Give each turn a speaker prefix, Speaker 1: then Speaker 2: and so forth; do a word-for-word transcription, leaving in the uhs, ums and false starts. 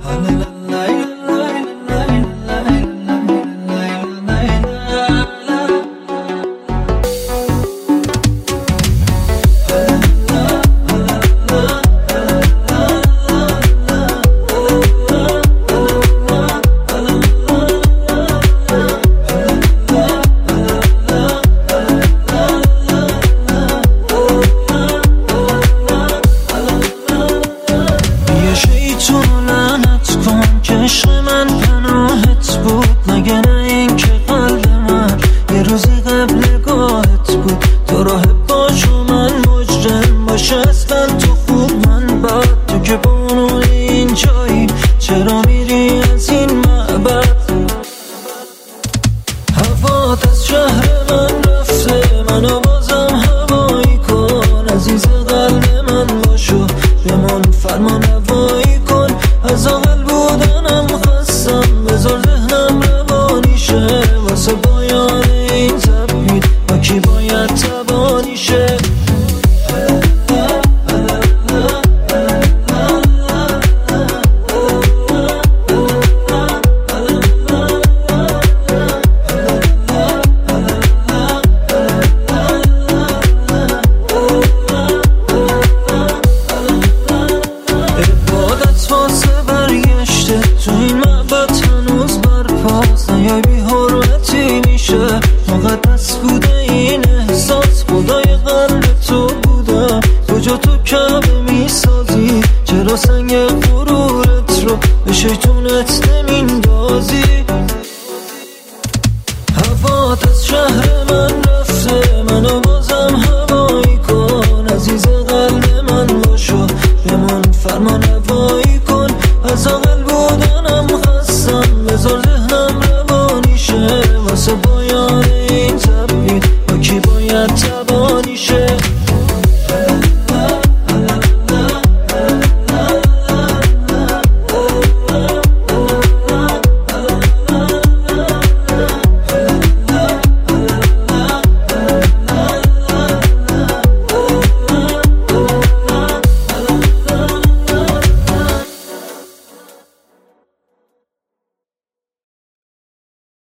Speaker 1: عشق من پناهت بود، مگه نه این که قلب من یه روزی قبل گاهت بود. تو راه باشو من مجرم باشه اصلا تو خوب من بد، تو که بانو این جایی چرا میری از این معبد؟ هوات از شهر من رفته، منو بازم هوایی کن، عزیز قلب من باشو بمون فرمان هوایی کن از آقا